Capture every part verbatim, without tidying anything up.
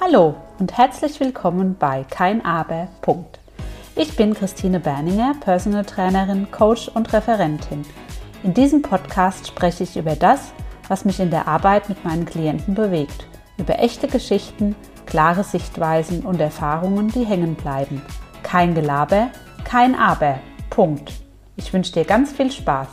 Hallo und herzlich willkommen bei Kein Aber. Punkt. Ich bin Christine Berninger, Personal Trainerin, Coach und Referentin. In diesem Podcast spreche ich über das, was mich in der Arbeit mit meinen Klienten bewegt, über echte Geschichten, klare Sichtweisen und Erfahrungen, die hängen bleiben. Kein Gelaber, kein Aber. Punkt. Ich wünsche dir ganz viel Spaß.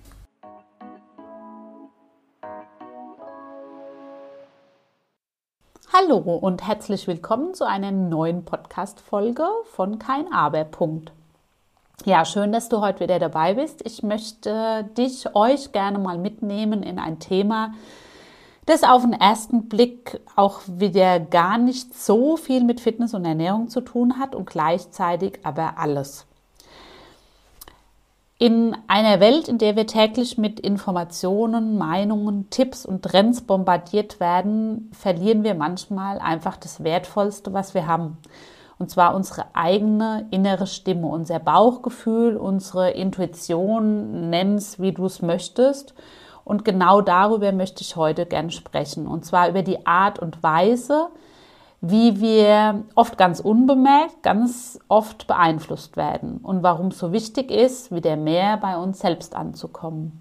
Hallo und herzlich willkommen zu einer neuen Podcast-Folge von Kein Aber. Punkt. Ja, schön, dass du heute wieder dabei bist. Ich möchte dich, euch gerne mal mitnehmen in ein Thema, das auf den ersten Blick auch wieder gar nicht so viel mit Fitness und Ernährung zu tun hat und gleichzeitig aber alles. In einer Welt, in der wir täglich mit Informationen, Meinungen, Tipps und Trends bombardiert werden, verlieren wir manchmal einfach das Wertvollste, was wir haben. Und zwar unsere eigene innere Stimme, unser Bauchgefühl, unsere Intuition, nenn es, wie du es möchtest. Und genau darüber möchte ich heute gerne sprechen. Und zwar über die Art und Weise, wie wir oft ganz unbemerkt, ganz oft beeinflusst werden und warum es so wichtig ist, wieder mehr bei uns selbst anzukommen.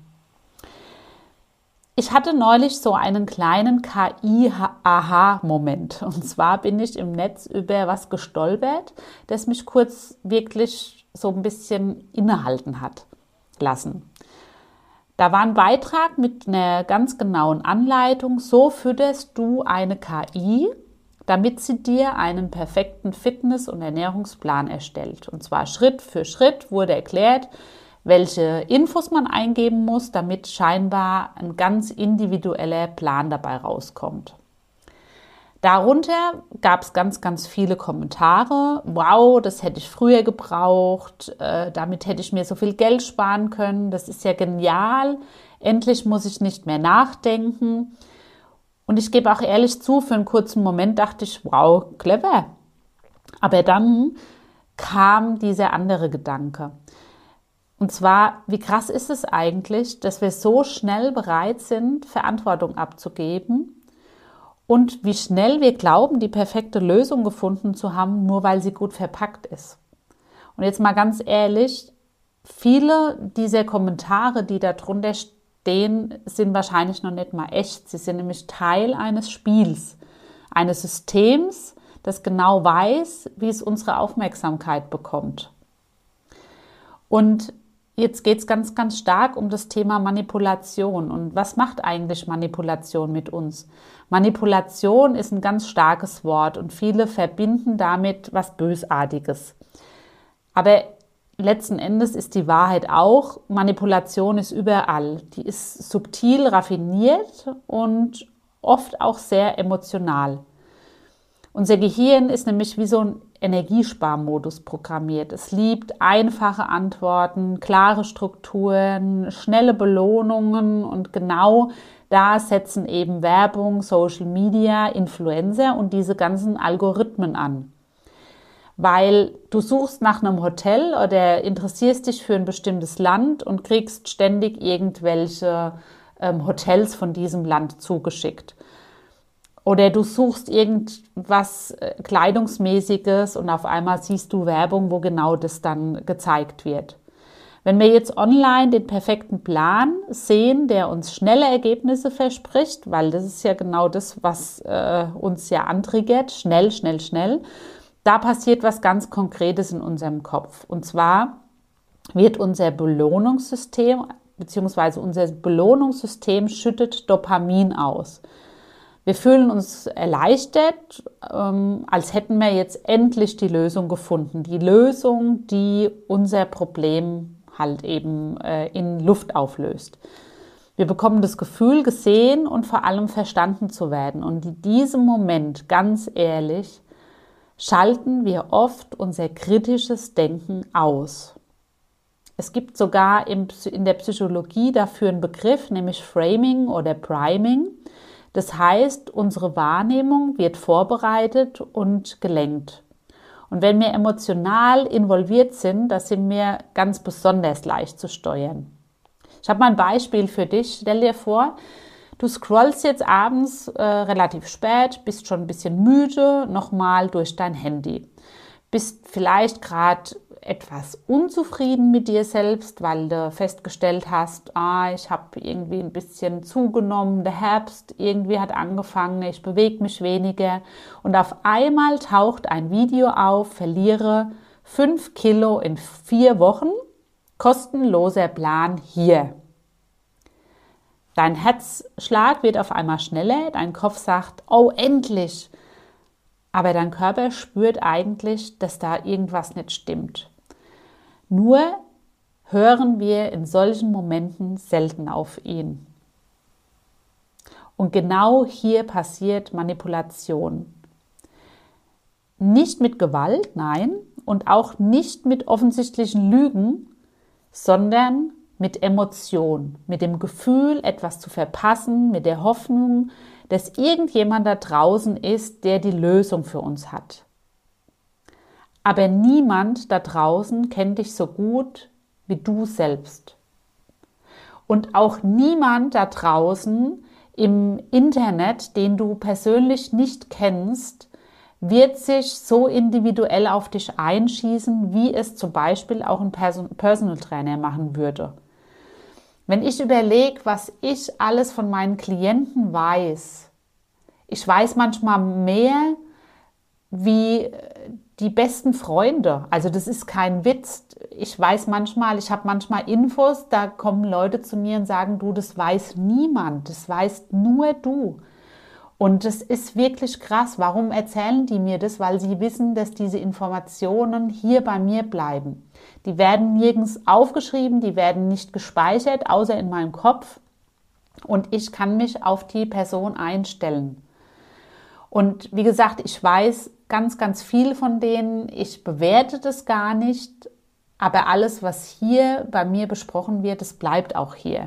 Ich hatte neulich so einen kleinen K I-Aha-Moment. Und zwar bin ich im Netz über was gestolpert, das mich kurz wirklich so ein bisschen innehalten hat lassen. Da war ein Beitrag mit einer ganz genauen Anleitung, so fütterst du eine K I, damit sie dir einen perfekten Fitness- und Ernährungsplan erstellt. Und zwar Schritt für Schritt wurde erklärt, welche Infos man eingeben muss, damit scheinbar ein ganz individueller Plan dabei rauskommt. Darunter gab es ganz, ganz viele Kommentare. Wow, das hätte ich früher gebraucht, äh, damit hätte ich mir so viel Geld sparen können, das ist ja genial, endlich muss ich nicht mehr nachdenken. Und ich gebe auch ehrlich zu, für einen kurzen Moment dachte ich, wow, clever. Aber dann kam dieser andere Gedanke. Und zwar, wie krass ist es eigentlich, dass wir so schnell bereit sind, Verantwortung abzugeben und wie schnell wir glauben, die perfekte Lösung gefunden zu haben, nur weil sie gut verpackt ist. Und jetzt mal ganz ehrlich, viele dieser Kommentare, die da drunter stehen, Den sind wahrscheinlich noch nicht mal echt. Sie sind nämlich Teil eines Spiels, eines Systems, das genau weiß, wie es unsere Aufmerksamkeit bekommt. Und jetzt geht es ganz, ganz stark um das Thema Manipulation. Und was macht eigentlich Manipulation mit uns? Manipulation ist ein ganz starkes Wort und viele verbinden damit was Bösartiges. Aber letzten Endes ist die Wahrheit auch, Manipulation ist überall. Die ist subtil, raffiniert und oft auch sehr emotional. Unser Gehirn ist nämlich wie so ein Energiesparmodus programmiert. Es liebt einfache Antworten, klare Strukturen, schnelle Belohnungen und genau da setzen eben Werbung, Social Media, Influencer und diese ganzen Algorithmen an. Weil du suchst nach einem Hotel oder interessierst dich für ein bestimmtes Land und kriegst ständig irgendwelche ähm, Hotels von diesem Land zugeschickt. Oder du suchst irgendwas äh, Kleidungsmäßiges und auf einmal siehst du Werbung, wo genau das dann gezeigt wird. Wenn wir jetzt online den perfekten Plan sehen, der uns schnelle Ergebnisse verspricht, weil das ist ja genau das, was äh, uns ja antriggert, schnell, schnell, schnell, da passiert was ganz Konkretes in unserem Kopf. Und zwar wird unser Belohnungssystem, beziehungsweise unser Belohnungssystem schüttet Dopamin aus. Wir fühlen uns erleichtert, ähm, als hätten wir jetzt endlich die Lösung gefunden. Die Lösung, die unser Problem halt eben äh, in Luft auflöst. Wir bekommen das Gefühl, gesehen und vor allem verstanden zu werden. Und in diesem Moment, ganz ehrlich, schalten wir oft unser kritisches Denken aus. Es gibt sogar in der Psychologie dafür einen Begriff, nämlich Framing oder Priming. Das heißt, unsere Wahrnehmung wird vorbereitet und gelenkt. Und wenn wir emotional involviert sind, da sind wir ganz besonders leicht zu steuern. Ich habe mal ein Beispiel für dich. Stell dir vor, Du scrollst jetzt abends äh, relativ spät, bist schon ein bisschen müde, nochmal durch dein Handy. Bist vielleicht gerade etwas unzufrieden mit dir selbst, weil du festgestellt hast, ah, ich habe irgendwie ein bisschen zugenommen, der Herbst irgendwie hat angefangen, ich bewege mich weniger und auf einmal taucht ein Video auf, verliere fünf Kilo in vier Wochen, kostenloser Plan hier. Dein Herzschlag wird auf einmal schneller, dein Kopf sagt, oh endlich, aber dein Körper spürt eigentlich, dass da irgendwas nicht stimmt. Nur hören wir in solchen Momenten selten auf ihn. Und genau hier passiert Manipulation. Nicht mit Gewalt, nein, und auch nicht mit offensichtlichen Lügen, sondern mit Emotion, mit dem Gefühl, etwas zu verpassen, mit der Hoffnung, dass irgendjemand da draußen ist, der die Lösung für uns hat. Aber niemand da draußen kennt dich so gut wie du selbst. Und auch niemand da draußen im Internet, den du persönlich nicht kennst, wird sich so individuell auf dich einschießen, wie es zum Beispiel auch ein Personal Trainer machen würde. Wenn ich überlege, was ich alles von meinen Klienten weiß, ich weiß manchmal mehr wie die besten Freunde. Also das ist kein Witz. Ich weiß manchmal, ich habe manchmal Infos, da kommen Leute zu mir und sagen, du, das weiß niemand, das weißt nur du. Und das ist wirklich krass. Warum erzählen die mir das? Weil sie wissen, dass diese Informationen hier bei mir bleiben. Die werden nirgends aufgeschrieben, die werden nicht gespeichert, außer in meinem Kopf. Und ich kann mich auf die Person einstellen. Und wie gesagt, ich weiß ganz, ganz viel von denen. Ich bewerte das gar nicht. Aber alles, was hier bei mir besprochen wird, das bleibt auch hier.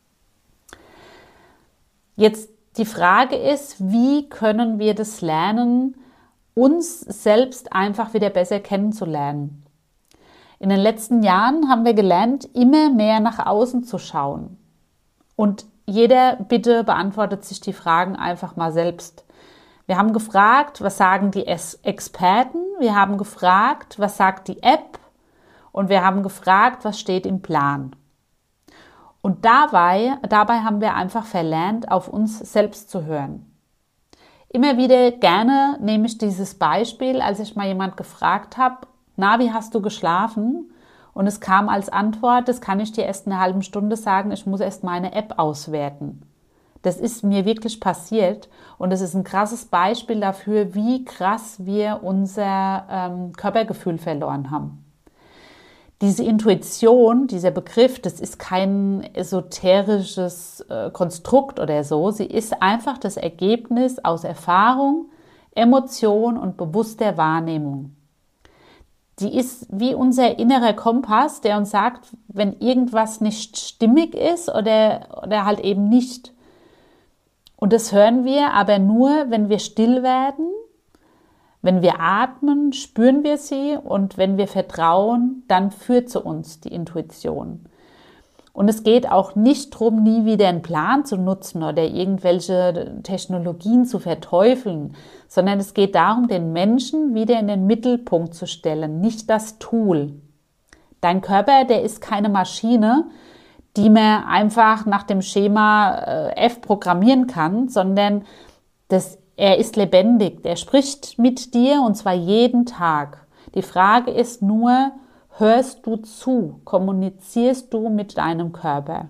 Jetzt die Frage ist, wie können wir das lernen, uns selbst einfach wieder besser kennenzulernen? In den letzten Jahren haben wir gelernt, immer mehr nach außen zu schauen. Und jeder bitte beantwortet sich die Fragen einfach mal selbst. Wir haben gefragt, was sagen die Experten? Wir haben gefragt, was sagt die App? Und wir haben gefragt, was steht im Plan? Und dabei, dabei haben wir einfach verlernt, auf uns selbst zu hören. Immer wieder gerne nehme ich dieses Beispiel, als ich mal jemand gefragt habe, na, wie hast du geschlafen? Und es kam als Antwort, das kann ich dir erst in einer halben Stunde sagen, ich muss erst meine App auswerten. Das ist mir wirklich passiert und es ist ein krasses Beispiel dafür, wie krass wir unser ähm, Körpergefühl verloren haben. Diese Intuition, dieser Begriff, das ist kein esoterisches äh, Konstrukt oder so. Sie ist einfach das Ergebnis aus Erfahrung, Emotion und bewusster Wahrnehmung. Die ist wie unser innerer Kompass, der uns sagt, wenn irgendwas nicht stimmig ist oder, oder halt eben nicht. Und das hören wir aber nur, wenn wir still werden. Wenn wir atmen, spüren wir sie und wenn wir vertrauen, dann führt zu uns die Intuition. Und es geht auch nicht darum, nie wieder einen Plan zu nutzen oder irgendwelche Technologien zu verteufeln, sondern es geht darum, den Menschen wieder in den Mittelpunkt zu stellen, nicht das Tool. Dein Körper, der ist keine Maschine, die man einfach nach dem Schema F programmieren kann, sondern das Er ist lebendig, der spricht mit dir und zwar jeden Tag. Die Frage ist nur, hörst du zu, kommunizierst du mit deinem Körper?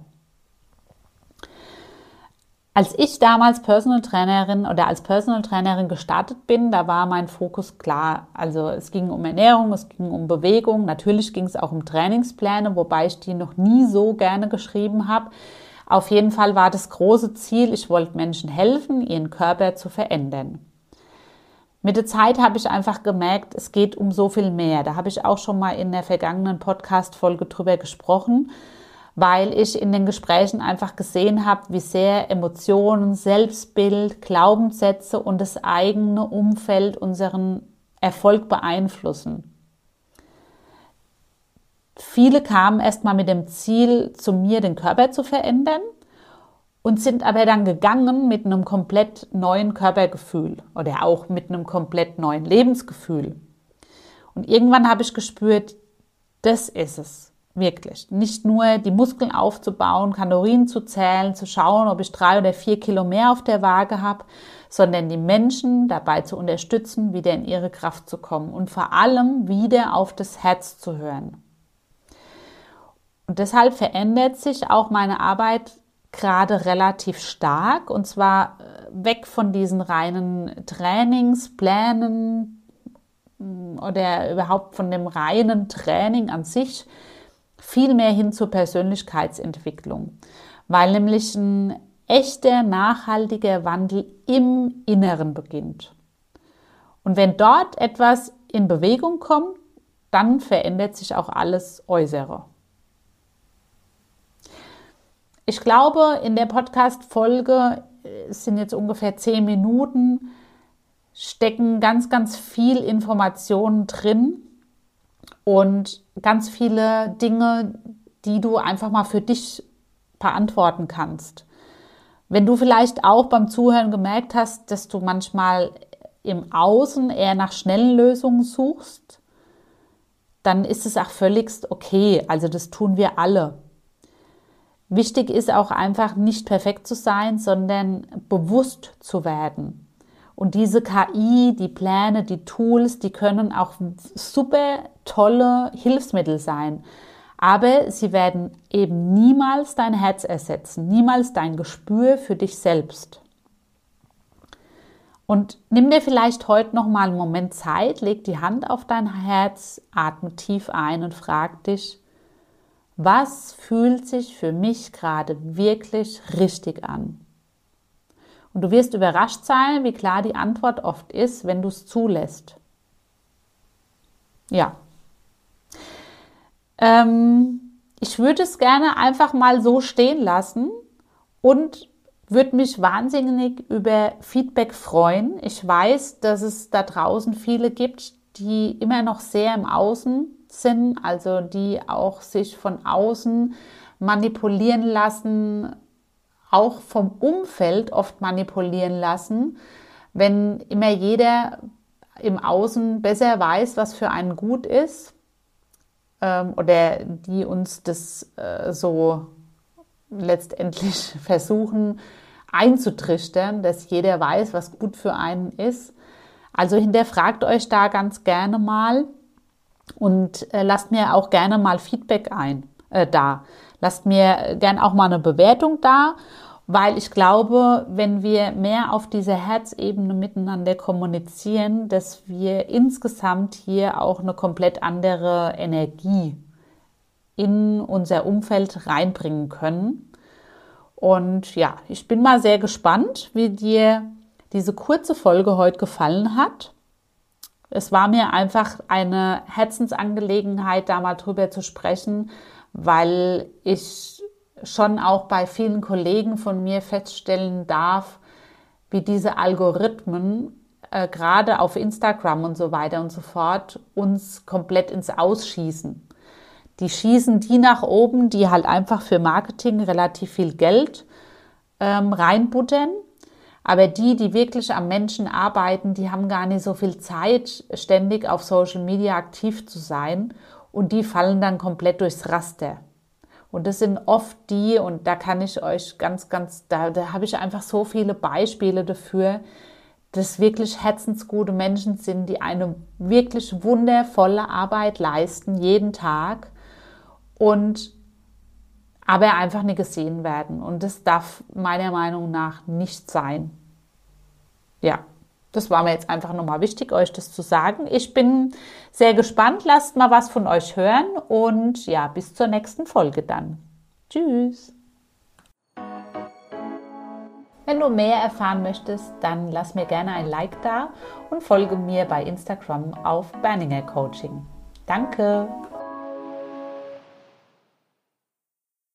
Als ich damals Personal Trainerin oder als Personal Trainerin gestartet bin, da war mein Fokus klar. Also es ging um Ernährung, es ging um Bewegung, natürlich ging es auch um Trainingspläne, wobei ich die noch nie so gerne geschrieben habe. Auf jeden Fall war das große Ziel, ich wollte Menschen helfen, ihren Körper zu verändern. Mit der Zeit habe ich einfach gemerkt, es geht um so viel mehr. Da habe ich auch schon mal in der vergangenen Podcast-Folge drüber gesprochen, weil ich in den Gesprächen einfach gesehen habe, wie sehr Emotionen, Selbstbild, Glaubenssätze und das eigene Umfeld unseren Erfolg beeinflussen. Viele kamen erstmal mit dem Ziel zu mir, den Körper zu verändern. und sind aber dann gegangen mit einem komplett neuen Körpergefühl oder auch mit einem komplett neuen Lebensgefühl. Und irgendwann habe ich gespürt, das ist es, wirklich. Nicht nur die Muskeln aufzubauen, Kalorien zu zählen, zu schauen, ob ich drei oder vier Kilo mehr auf der Waage habe, sondern die Menschen dabei zu unterstützen, wieder in ihre Kraft zu kommen und vor allem wieder auf das Herz zu hören. Und deshalb verändert sich auch meine Arbeit gerade relativ stark, und zwar weg von diesen reinen Trainingsplänen oder überhaupt von dem reinen Training an sich, viel mehr hin zur Persönlichkeitsentwicklung, weil nämlich ein echter, nachhaltiger Wandel im Inneren beginnt. Und wenn dort etwas in Bewegung kommt, dann verändert sich auch alles Äußere. Ich glaube, in der Podcast-Folge, es sind jetzt ungefähr zehn Minuten, stecken ganz, ganz viel Informationen drin und ganz viele Dinge, die du einfach mal für dich beantworten kannst. Wenn du vielleicht auch beim Zuhören gemerkt hast, dass du manchmal im Außen eher nach schnellen Lösungen suchst, dann ist es auch völligst okay. Also das tun wir alle. Wichtig ist auch einfach nicht perfekt zu sein, sondern bewusst zu werden. Und diese K I, die Pläne, die Tools, die können auch super tolle Hilfsmittel sein. Aber sie werden eben niemals dein Herz ersetzen, niemals dein Gespür für dich selbst. Und nimm dir vielleicht heute noch mal einen Moment Zeit, leg die Hand auf dein Herz, atme tief ein und frag dich, was fühlt sich für mich gerade wirklich richtig an? Und du wirst überrascht sein, wie klar die Antwort oft ist, wenn du es zulässt. Ja. Ähm, ich würde es gerne einfach mal so stehen lassen und würde mich wahnsinnig über Feedback freuen. Ich weiß, dass es da draußen viele gibt, die immer noch sehr im Außen sind, also die auch sich von außen manipulieren lassen, auch vom Umfeld oft manipulieren lassen, wenn immer jeder im Außen besser weiß, was für einen gut ist, ähm, oder die uns das äh, so letztendlich versuchen einzutrichtern, dass jeder weiß, was gut für einen ist. Also hinterfragt euch da ganz gerne mal und äh, lasst mir auch gerne mal Feedback ein, äh, da. Lasst mir gerne auch mal eine Bewertung da, weil ich glaube, wenn wir mehr auf dieser Herzebene miteinander kommunizieren, dass wir insgesamt hier auch eine komplett andere Energie in unser Umfeld reinbringen können. Und ja, ich bin mal sehr gespannt, wie dir diese kurze Folge heute gefallen hat. Es war mir einfach eine Herzensangelegenheit, da mal drüber zu sprechen, weil ich schon auch bei vielen Kollegen von mir feststellen darf, wie diese Algorithmen äh, gerade auf Instagram und so weiter und so fort uns komplett ins Ausschießen. Die schießen die nach oben, die halt einfach für Marketing relativ viel Geld ähm, reinbuttern. Aber die, die wirklich am Menschen arbeiten, die haben gar nicht so viel Zeit, ständig auf Social Media aktiv zu sein. Und die fallen dann komplett durchs Raster. Und das sind oft die, und da kann ich euch ganz, ganz, da, da habe ich einfach so viele Beispiele dafür, dass wirklich herzensgute Menschen sind, die eine wirklich wundervolle Arbeit leisten, jeden Tag, und aber einfach nicht gesehen werden. Und das darf meiner Meinung nach nicht sein. Ja, das war mir jetzt einfach nochmal wichtig, euch das zu sagen. Ich bin sehr gespannt. Lasst mal was von euch hören. Und ja, bis zur nächsten Folge dann. Tschüss. Wenn du mehr erfahren möchtest, dann lass mir gerne ein Like da und folge mir bei Instagram auf Berninger Coaching. Danke!